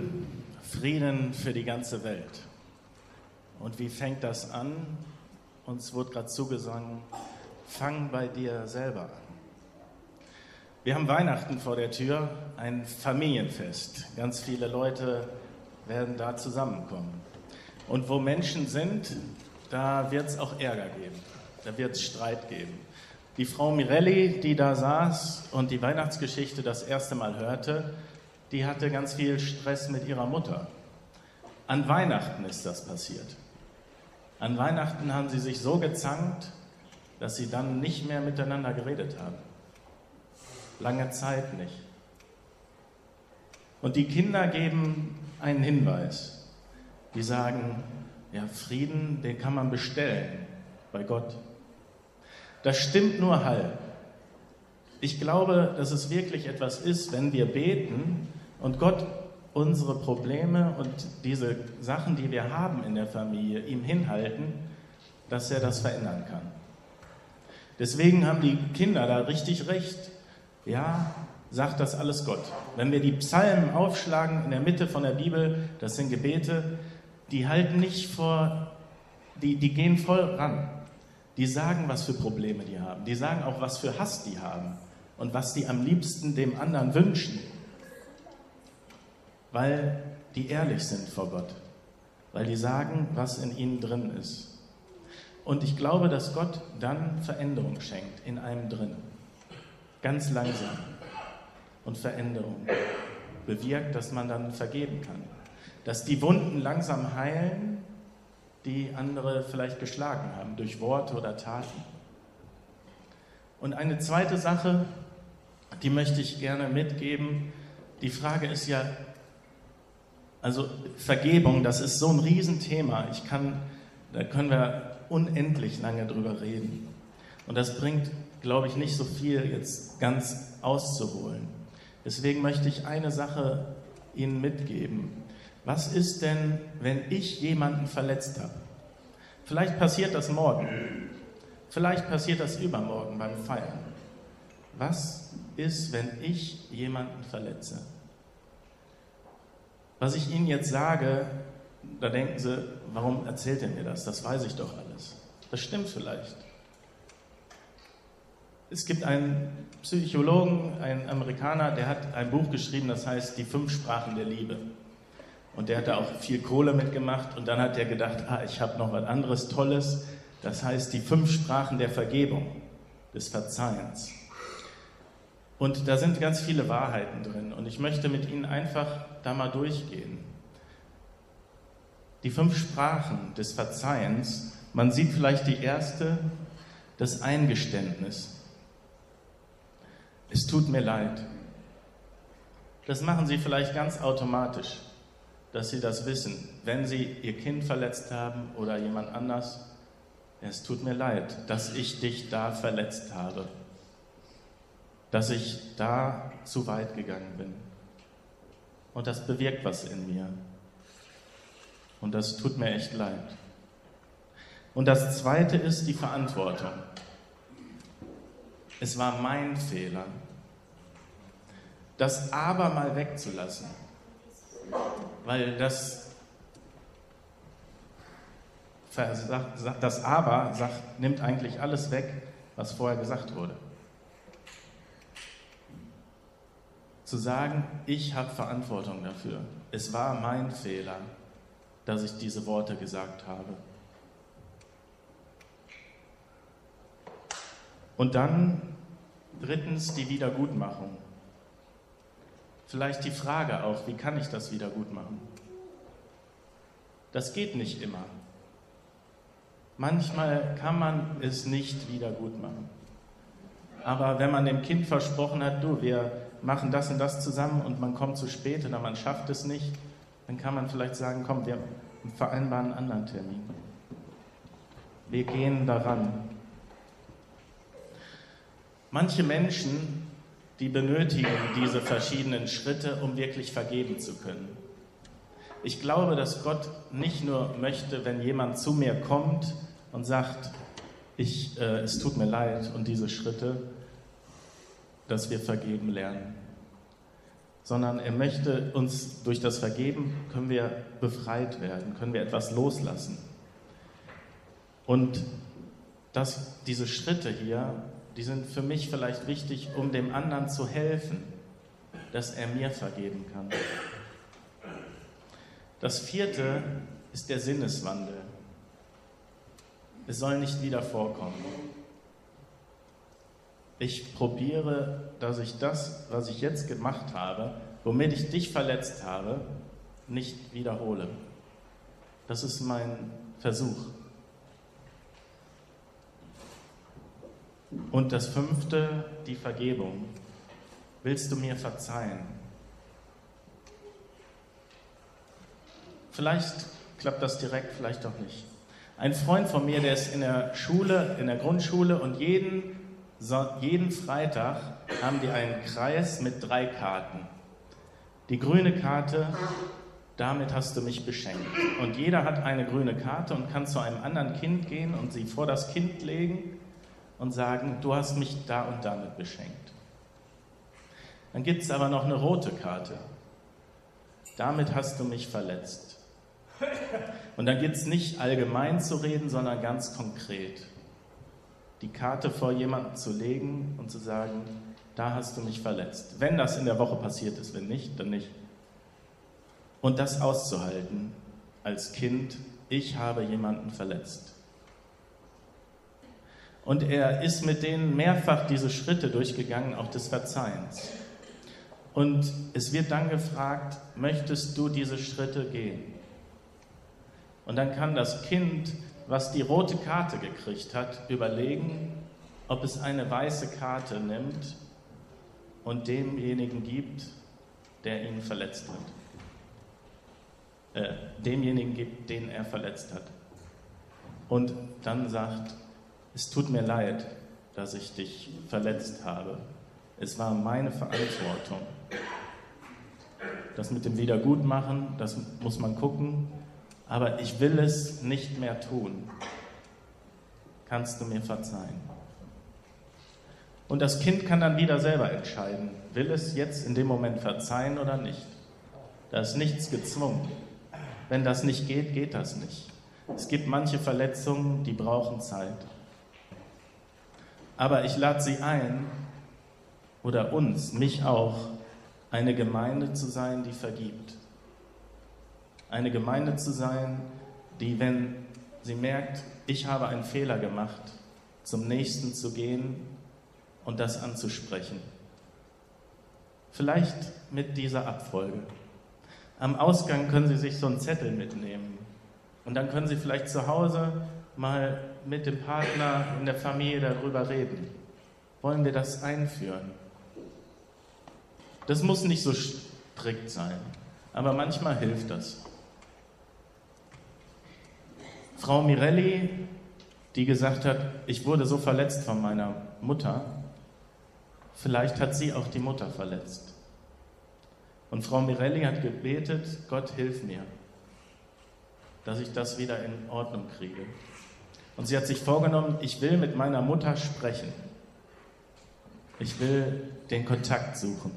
Frieden für die ganze Welt. Und wie fängt das an? Uns wurde gerade zugesungen, fang bei dir selber an. Wir haben Weihnachten vor der Tür, ein Familienfest. Ganz viele Leute werden da zusammenkommen. Und wo Menschen sind, da wird es auch Ärger geben, da wird es Streit geben. Die Frau Mirelli, die da saß und die Weihnachtsgeschichte das erste Mal hörte, die hatte ganz viel Stress mit ihrer Mutter. An Weihnachten ist das passiert. An Weihnachten haben sie sich so gezankt, dass sie dann nicht mehr miteinander geredet haben. lange Zeit nicht. Und die Kinder geben einen Hinweis. Die sagen, ja, Frieden, den kann man bestellen bei Gott. Das stimmt nur halb. Ich glaube, dass es wirklich etwas ist, wenn wir beten und Gott unsere Probleme und diese Sachen, die wir haben in der Familie, ihm hinhalten, dass er das verändern kann. Deswegen haben die Kinder da richtig recht. Ja, sagt das alles Gott. Wenn wir die Psalmen aufschlagen in der Mitte von der Bibel, das sind Gebete, die halten nicht vor, die, die gehen voll ran. Die sagen, was für Probleme die haben. Die sagen auch, was für Hass die haben und was die am liebsten dem anderen wünschen. Weil die ehrlich sind vor Gott. Weil die sagen, was in ihnen drin ist. Und ich glaube, dass Gott dann Veränderung schenkt in einem drin. Ganz langsam. Und Veränderung bewirkt, dass man dann vergeben kann. Dass die Wunden langsam heilen, die andere vielleicht geschlagen haben, durch Worte oder Taten. Und eine zweite Sache, die möchte ich gerne mitgeben. Die Frage ist ja, also Vergebung, das ist so ein Riesenthema. Ich kann, da können wir unendlich lange drüber reden. Und das bringt, glaube ich, nicht so viel jetzt ganz auszuholen. Deswegen möchte ich eine Sache Ihnen mitgeben. Was ist denn, wenn ich jemanden verletzt habe? Vielleicht passiert das morgen. Vielleicht passiert das übermorgen beim Feiern. Was ist, wenn ich jemanden verletze? Was ich Ihnen jetzt sage, da denken Sie, warum erzählt er mir das? Das weiß ich doch alles. Das stimmt vielleicht. Es gibt einen Psychologen, einen Amerikaner, der hat ein Buch geschrieben, das heißt Die fünf Sprachen der Liebe. Und der hat da auch viel Kohle mitgemacht und dann hat er gedacht, ah, ich habe noch was anderes Tolles, das heißt die fünf Sprachen der Vergebung, des Verzeihens. Und da sind ganz viele Wahrheiten drin und ich möchte mit Ihnen einfach da mal durchgehen. Die fünf Sprachen des Verzeihens, man sieht vielleicht die erste, das Eingeständnis. Es tut mir leid. Das machen Sie vielleicht ganz automatisch, dass Sie das wissen, wenn Sie Ihr Kind verletzt haben oder jemand anders. Es tut mir leid, dass ich dich da verletzt habe, dass ich da zu weit gegangen bin. Und das bewirkt was in mir. Und das tut mir echt leid. Und das Zweite ist die Verantwortung. Es war mein Fehler. Das Aber mal wegzulassen. Weil das, das Aber sagt, nimmt eigentlich alles weg, was vorher gesagt wurde. Zu sagen, ich habe Verantwortung dafür. Es war mein Fehler, dass ich diese Worte gesagt habe. Und dann drittens die Wiedergutmachung. Vielleicht die Frage auch, wie kann ich das wieder gut machen? Das geht nicht immer. Manchmal kann man es nicht wieder gut machen. Aber wenn man dem Kind versprochen hat, du, wir machen das und das zusammen und man kommt zu spät oder man schafft es nicht, dann kann man vielleicht sagen, komm, wir vereinbaren einen anderen Termin. Wir gehen daran. Manche Menschen, die benötigen diese verschiedenen Schritte, um wirklich vergeben zu können. Ich glaube, dass Gott nicht nur möchte, wenn jemand zu mir kommt und sagt, ich, äh, es tut mir leid und diese Schritte, dass wir vergeben lernen. Sondern er möchte uns, durch das Vergeben können wir befreit werden, können wir etwas loslassen. Und das, diese Schritte hier, die sind für mich vielleicht wichtig, um dem anderen zu helfen, dass er mir vergeben kann. Das vierte ist der Sinneswandel. Es soll nicht wieder vorkommen. Ich probiere, dass ich das, was ich jetzt gemacht habe, womit ich dich verletzt habe, nicht wiederhole. Das ist mein Versuch. Und das fünfte, die Vergebung. willst du mir verzeihen? Vielleicht klappt das direkt, vielleicht auch nicht. Ein Freund von mir, der ist in der Schule, in der Grundschule und jeden, so, jeden Freitag haben die einen Kreis mit drei Karten. Die grüne Karte, damit hast du mich beschenkt. Und jeder hat eine grüne Karte und kann zu einem anderen Kind gehen und sie vor das Kind legen und sagen, du hast mich da und damit beschenkt. Dann gibt es aber noch eine rote Karte. Damit hast du mich verletzt. Und dann geht es nicht allgemein zu reden, sondern ganz konkret. Die Karte vor jemanden zu legen und zu sagen, da hast du mich verletzt. Wenn das in der Woche passiert ist, wenn nicht, dann nicht. Und das auszuhalten als Kind, ich habe jemanden verletzt. Und er ist mit denen mehrfach diese Schritte durchgegangen, auch des Verzeihens. Und es wird dann gefragt, möchtest du diese Schritte gehen? Und dann kann das Kind, was die rote Karte gekriegt hat, überlegen, ob es eine weiße Karte nimmt und demjenigen gibt, der ihn verletzt hat. Äh, demjenigen gibt, den er verletzt hat. Und dann sagt, es tut mir leid, dass ich dich verletzt habe. Es war meine Verantwortung. Das mit dem Wiedergutmachen, das muss man gucken. Aber ich will es nicht mehr tun. Kannst du mir verzeihen? Und das Kind kann dann wieder selber entscheiden, will es jetzt in dem Moment verzeihen oder nicht. Da ist nichts gezwungen. Wenn das nicht geht, geht das nicht. Es gibt manche Verletzungen, die brauchen Zeit. Aber ich lade Sie ein, oder uns, mich auch, eine Gemeinde zu sein, die vergibt. Eine Gemeinde zu sein, die, wenn sie merkt, ich habe einen Fehler gemacht, zum Nächsten zu gehen und das anzusprechen. Vielleicht mit dieser Abfolge. Am Ausgang können Sie sich so einen Zettel mitnehmen und dann können Sie vielleicht zu Hause mal mit dem Partner in der Familie darüber reden. Wollen wir das einführen? Das muss nicht so strikt sein, aber manchmal hilft das. Frau Mirelli, die gesagt hat, ich wurde so verletzt von meiner Mutter, vielleicht hat sie auch die Mutter verletzt. Und Frau Mirelli hat gebetet, Gott, hilf mir, dass ich das wieder in Ordnung kriege. Und sie hat sich vorgenommen, ich will mit meiner Mutter sprechen. Ich will den Kontakt suchen.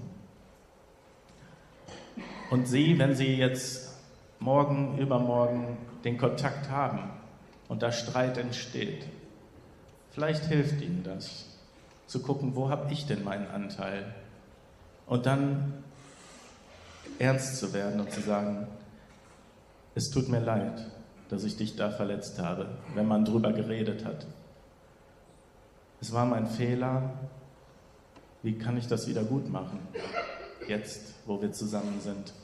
Und Sie, wenn Sie jetzt morgen, übermorgen den Kontakt haben und da Streit entsteht, vielleicht hilft Ihnen das, zu gucken, wo habe ich denn meinen Anteil? Und dann ernst zu werden und zu sagen, es tut mir leid, dass ich dich da verletzt habe, wenn man drüber geredet hat. Es war mein Fehler, wie kann ich das wieder gut machen, jetzt, wo wir zusammen sind?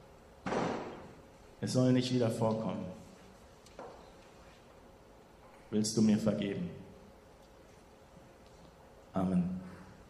Es soll nicht wieder vorkommen. Willst du mir vergeben? Amen.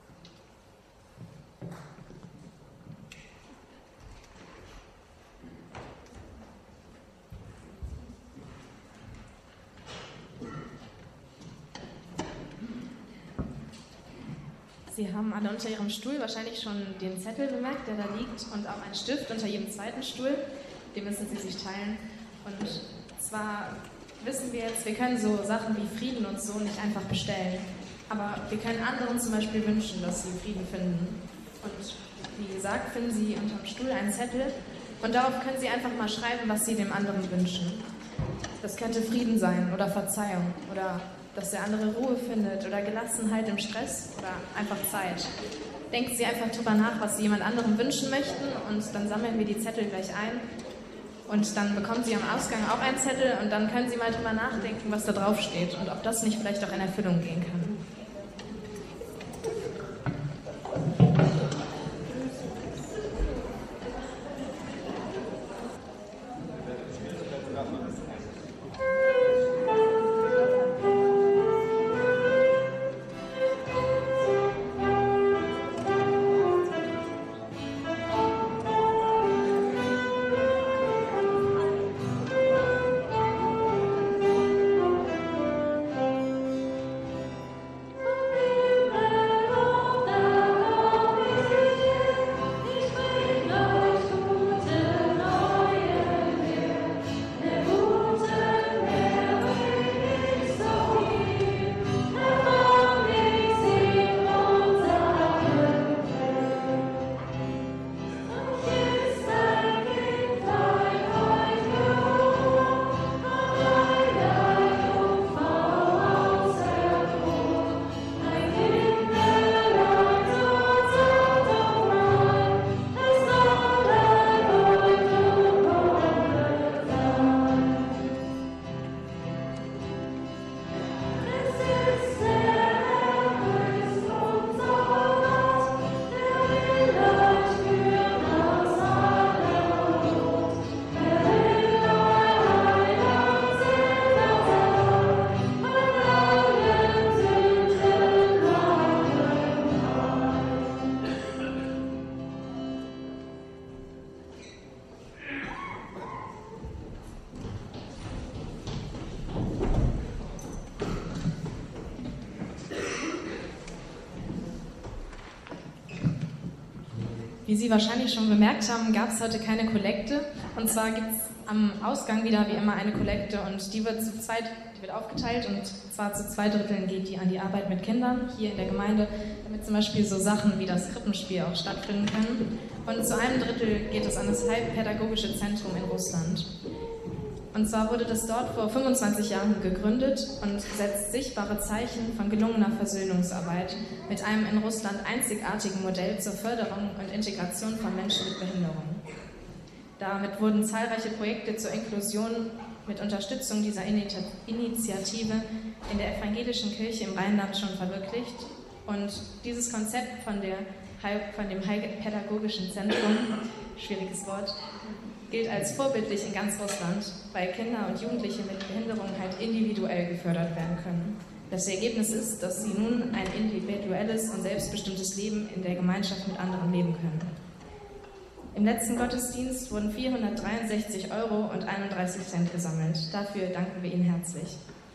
Sie haben alle unter Ihrem Stuhl wahrscheinlich schon den Zettel bemerkt, der da liegt, und auch einen Stift unter jedem zweiten Stuhl. Den müssen Sie sich teilen. Und zwar wissen wir jetzt, wir können so Sachen wie Frieden und so nicht einfach bestellen. Aber wir können anderen zum Beispiel wünschen, dass sie Frieden finden. Und wie gesagt, finden Sie unterm Stuhl einen Zettel und darauf können Sie einfach mal schreiben, was Sie dem anderen wünschen. Das könnte Frieden sein oder Verzeihung oder dass der andere Ruhe findet oder Gelassenheit im Stress oder einfach Zeit. Denken Sie einfach drüber nach, was Sie jemand anderem wünschen möchten, und dann sammeln wir die Zettel gleich ein. Und dann bekommen Sie am Ausgang auch einen Zettel und dann können Sie mal drüber nachdenken, was da drauf steht und ob das nicht vielleicht auch in Erfüllung gehen kann. Wie Sie wahrscheinlich schon bemerkt haben, gab es heute keine Kollekte. Und zwar gibt es am Ausgang wieder wie immer eine Kollekte und die wird zu zweit, die wird aufgeteilt und zwar zu zwei Dritteln geht die an die Arbeit mit Kindern hier in der Gemeinde, damit zum Beispiel so Sachen wie das Krippenspiel auch stattfinden können. Und zu einem Drittel geht es an das Heilpädagogische Zentrum in Russland. Und zwar wurde das dort vor fünfundzwanzig Jahren gegründet und setzt sichtbare Zeichen von gelungener Versöhnungsarbeit mit einem in Russland einzigartigen Modell zur Förderung und Integration von Menschen mit Behinderung. Damit wurden zahlreiche Projekte zur Inklusion mit Unterstützung dieser Initiative in der evangelischen Kirche im Rheinland schon verwirklicht. Und dieses Konzept von, der, von dem Heilpädagogischen Zentrum, schwieriges Wort, gilt als vorbildlich in ganz Russland, weil Kinder und Jugendliche mit Behinderung halt individuell gefördert werden können. Das Ergebnis ist, dass sie nun ein individuelles und selbstbestimmtes Leben in der Gemeinschaft mit anderen leben können. Im letzten Gottesdienst wurden vierhundertdreiundsechzig Euro und einunddreißig Cent gesammelt. Dafür danken wir Ihnen herzlich.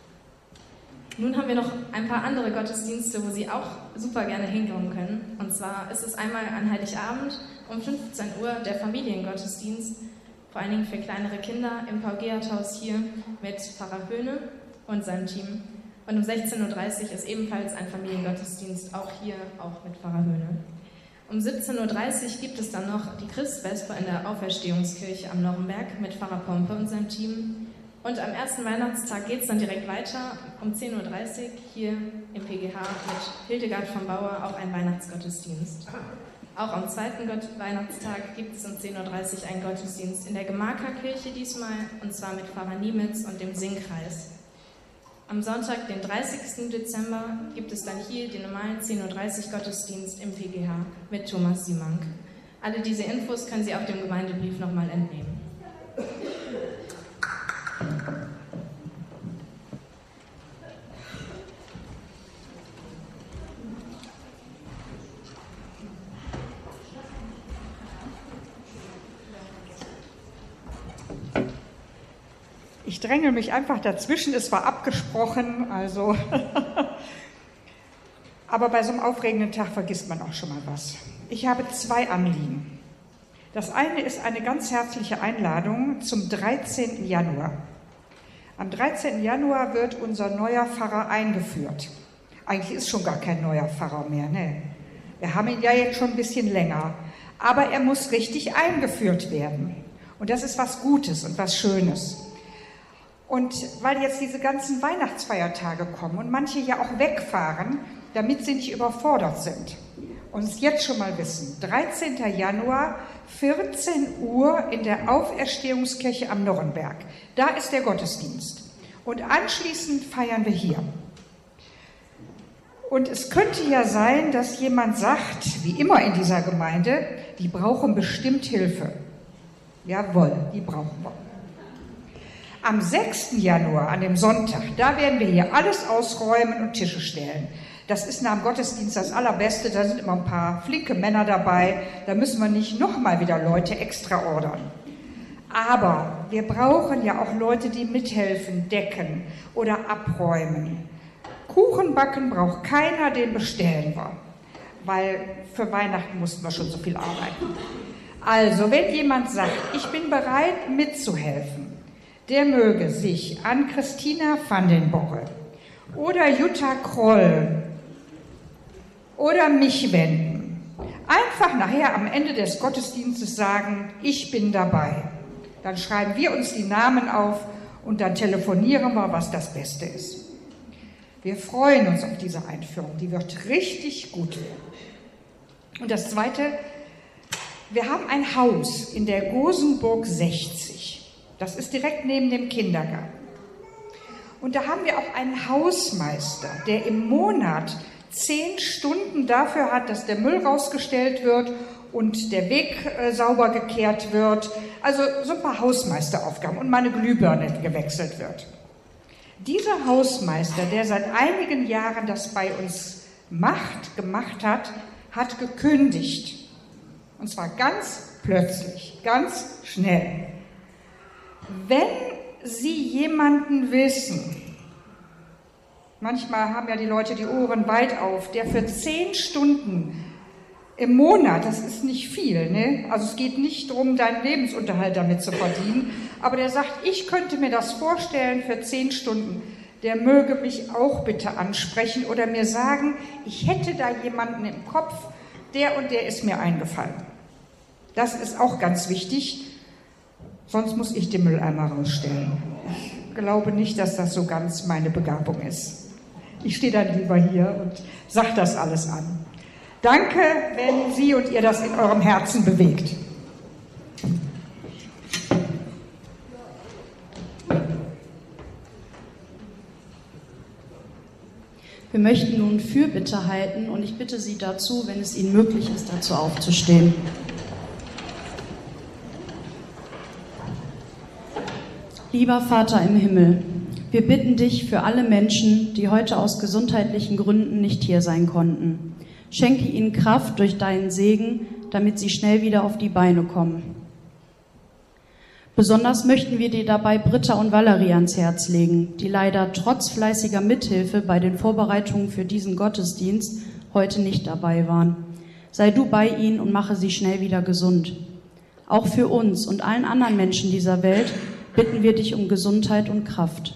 Nun haben wir noch ein paar andere Gottesdienste, wo Sie auch super gerne hinkommen können. Und zwar ist es einmal an Heiligabend um fünfzehn Uhr der Familiengottesdienst, vor allen Dingen für kleinere Kinder im Paul-Gerhardt-Haus hier mit Pfarrer Höhne und seinem Team. Und um sechzehn Uhr dreißig ist ebenfalls ein Familiengottesdienst, auch hier, auch mit Pfarrer Höhne. Um siebzehn Uhr dreißig gibt es dann noch die Christvesper in der Auferstehungskirche am Nochenberg mit Pfarrer Pompe und seinem Team. Und am ersten Weihnachtstag geht es dann direkt weiter, um zehn Uhr dreißig hier im P G H mit Hildegard von Bauer auch ein Weihnachtsgottesdienst. Auch am zweiten Gott- Weihnachtstag gibt es um zehn Uhr dreißig einen Gottesdienst in der Gemarkerkirche diesmal, und zwar mit Pfarrer Niemitz und dem Singkreis. Am Sonntag, den dreißigsten Dezember, gibt es dann hier den normalen zehn Uhr dreißig Gottesdienst im P G H mit Thomas Simank. Alle diese Infos können Sie auf dem Gemeindebrief nochmal entnehmen. Ich dränge mich einfach dazwischen, es war abgesprochen, also. Aber bei so einem aufregenden Tag vergisst man auch schon mal was. Ich habe zwei Anliegen. Das eine ist eine ganz herzliche Einladung zum dreizehnten Januar. Am dreizehnten Januar wird unser neuer Pfarrer eingeführt. Eigentlich ist schon gar kein neuer Pfarrer mehr, ne? Wir haben ihn ja jetzt schon ein bisschen länger. Aber er muss richtig eingeführt werden. Und das ist was Gutes und was Schönes. Und weil jetzt diese ganzen Weihnachtsfeiertage kommen und manche ja auch wegfahren, damit sie nicht überfordert sind, und es jetzt schon mal wissen, dreizehnten Januar, vierzehn Uhr in der Auferstehungskirche am Nochenberg. Da ist der Gottesdienst. Und anschließend feiern wir hier. Und es könnte ja sein, dass jemand sagt, wie immer in dieser Gemeinde, die brauchen bestimmt Hilfe. Jawohl, die brauchen wir. Am sechsten Januar, an dem Sonntag, da werden wir hier alles ausräumen und Tische stellen. Das ist nach dem Gottesdienst das Allerbeste, da sind immer ein paar flinke Männer dabei, da müssen wir nicht nochmal wieder Leute extra ordern. Aber wir brauchen ja auch Leute, die mithelfen, decken oder abräumen. Kuchen backen braucht keiner, den bestellen wir, weil für Weihnachten mussten wir schon so viel arbeiten. Also, wenn jemand sagt, ich bin bereit mitzuhelfen, der möge sich an Christina van den Borre oder Jutta Kroll oder mich wenden. Einfach nachher am Ende des Gottesdienstes sagen, ich bin dabei. Dann schreiben wir uns die Namen auf und dann telefonieren wir, was das Beste ist. Wir freuen uns auf diese Einführung, die wird richtig gut werden. Und das Zweite, wir haben ein Haus in der Gosenburg sechzig. Das ist direkt neben dem Kindergarten. Und da haben wir auch einen Hausmeister, der im Monat zehn Stunden dafür hat, dass der Müll rausgestellt wird und der Weg äh, sauber gekehrt wird. Also so ein paar Hausmeisteraufgaben und meine Glühbirne gewechselt wird. Dieser Hausmeister, der seit einigen Jahren das bei uns macht, gemacht hat, hat gekündigt. Und zwar ganz plötzlich, ganz schnell. Wenn Sie jemanden wissen, manchmal haben ja die Leute die Ohren weit auf, der für zehn Stunden im Monat, das ist nicht viel, ne? Also es geht nicht darum, deinen Lebensunterhalt damit zu verdienen, aber der sagt, ich könnte mir das vorstellen für zehn Stunden. Der möge mich auch bitte ansprechen oder mir sagen, ich hätte da jemanden im Kopf, der und der ist mir eingefallen. Das ist auch ganz wichtig, sonst muss ich den Mülleimer rausstellen. Ich glaube nicht, dass das so ganz meine Begabung ist. Ich stehe dann lieber hier und sage das alles an. Danke, wenn Sie und ihr das in eurem Herzen bewegt. Wir möchten nun Fürbitte halten und ich bitte Sie dazu, wenn es Ihnen möglich ist, dazu aufzustehen. Lieber Vater im Himmel, wir bitten dich für alle Menschen, die heute aus gesundheitlichen Gründen nicht hier sein konnten. Schenke ihnen Kraft durch deinen Segen, damit sie schnell wieder auf die Beine kommen. Besonders möchten wir dir dabei Britta und Valerie ans Herz legen, die leider trotz fleißiger Mithilfe bei den Vorbereitungen für diesen Gottesdienst heute nicht dabei waren. Sei du bei ihnen und mache sie schnell wieder gesund. Auch für uns und allen anderen Menschen dieser Welt bitten wir dich um Gesundheit und Kraft.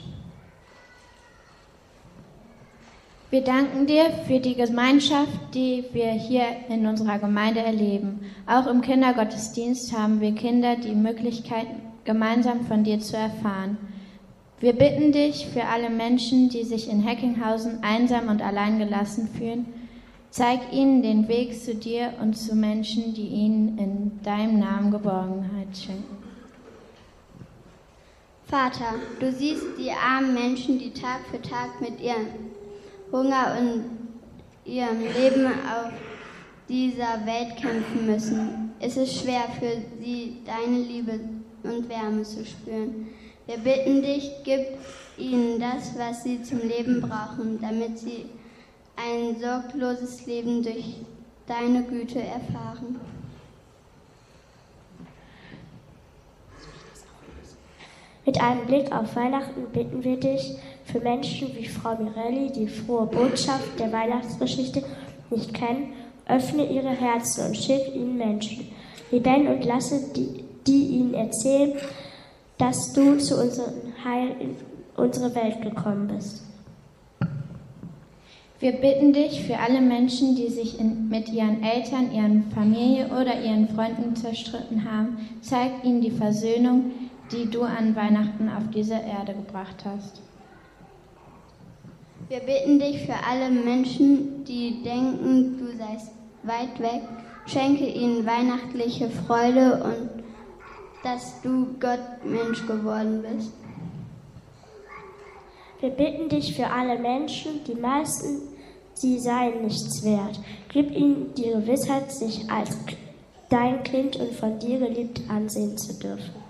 Wir danken dir für die Gemeinschaft, die wir hier in unserer Gemeinde erleben. Auch im Kindergottesdienst haben wir Kinder die Möglichkeit, gemeinsam von dir zu erfahren. Wir bitten dich für alle Menschen, die sich in Heckinghausen einsam und allein gelassen fühlen. Zeig ihnen den Weg zu dir und zu Menschen, die ihnen in deinem Namen Geborgenheit schenken. Vater, du siehst die armen Menschen, die Tag für Tag mit ihrem Hunger und ihrem Leben auf dieser Welt kämpfen müssen. Es ist schwer für sie, deine Liebe und Wärme zu spüren. Wir bitten dich, gib ihnen das, was sie zum Leben brauchen, damit sie ein sorgloses Leben durch deine Güte erfahren. Mit einem Blick auf Weihnachten bitten wir dich für Menschen wie Frau Mirelli, die frohe Botschaft der Weihnachtsgeschichte nicht kennen, öffne ihre Herzen und schick ihnen Menschen, Rebellen und lasse, die, die ihnen erzählen, dass du zu unserem Heil in unsere Welt gekommen bist. Wir bitten dich für alle Menschen, die sich in, mit ihren Eltern, ihren Familie oder ihren Freunden zerstritten haben, zeig ihnen die Versöhnung, die du an Weihnachten auf diese Erde gebracht hast. Wir bitten dich für alle Menschen, die denken, du seist weit weg, schenke ihnen weihnachtliche Freude und dass du Gott Mensch geworden bist. Wir bitten dich für alle Menschen, die meisten, sie seien nichts wert. Gib ihnen die Gewissheit, sich als dein Kind und von dir geliebt ansehen zu dürfen.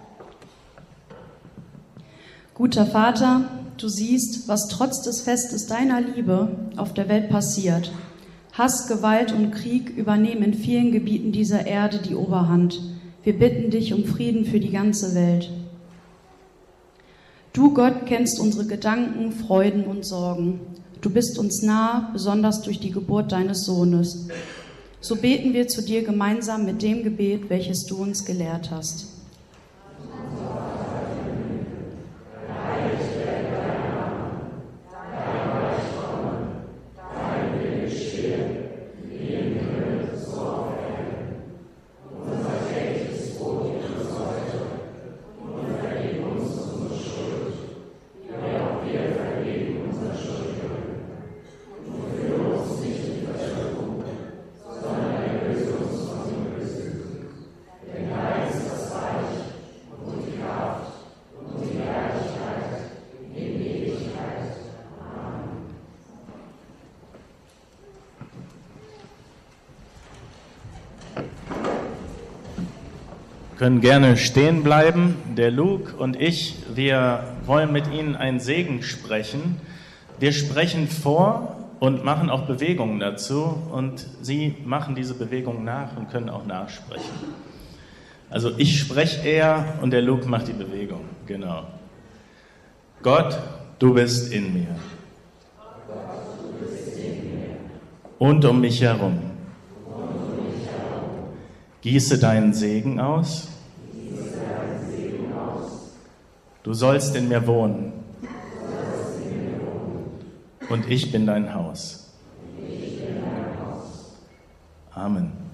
Guter Vater, du siehst, was trotz des Festes deiner Liebe auf der Welt passiert. Hass, Gewalt und Krieg übernehmen in vielen Gebieten dieser Erde die Oberhand. Wir bitten dich um Frieden für die ganze Welt. Du, Gott, kennst unsere Gedanken, Freuden und Sorgen. Du bist uns nah, besonders durch die Geburt deines Sohnes. So beten wir zu dir gemeinsam mit dem Gebet, welches du uns gelehrt hast. Können gerne stehen bleiben. Der Luke und ich, wir wollen mit Ihnen einen Segen sprechen. Wir sprechen vor und machen auch Bewegungen dazu und Sie machen diese Bewegungen nach und können auch nachsprechen. Also ich spreche eher und der Luke macht die Bewegung. Genau. Gott, du bist in mir. Und um mich herum. Gieße deinen Segen aus. Du sollst in mir wohnen. Und ich bin dein Haus. Amen.